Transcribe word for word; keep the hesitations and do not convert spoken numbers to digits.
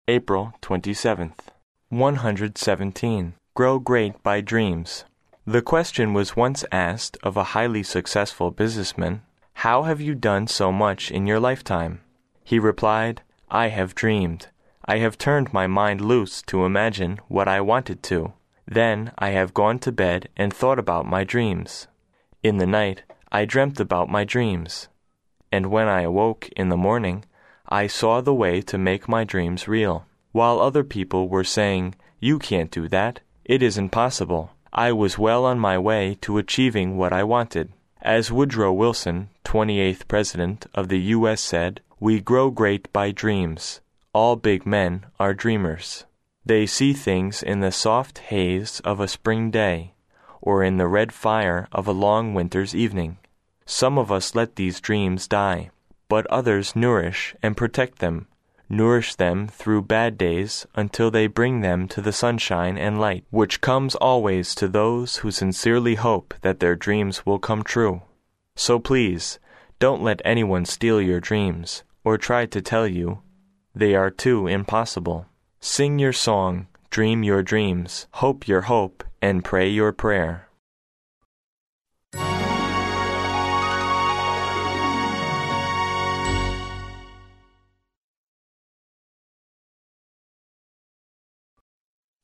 April twenty-seventh. one hundred seventeen. Grow great by dreams. The question was once asked of a highly successful businessman, "How have you done so much in your lifetime?" He replied, "I have dreamed. I have turned my mind loose to imagine what I wanted to. Then I have gone to bed and thought about my dreams. In the night I dreamt about my dreams. And when I awoke in the morning, I saw the way to make my dreams real. While other people were saying, 'You can't do that. It is impossible,' I was well on my way to achieving what I wanted." As Woodrow Wilson, twenty-eighth President of the U S said, "We grow great by dreams. All big men are dreamers. They see things in the soft haze of a spring day, or in the red fire of a long winter's evening. Some of us let these dreams die, but others nourish and protect them, nourish them through bad days until they bring them to the sunshine and light, which comes always to those who sincerely hope that their dreams will come true. So please, don't let anyone steal your dreams, or try to tell you they are too impossible. Sing your song, dream your dreams, hope your hope, and pray your prayer.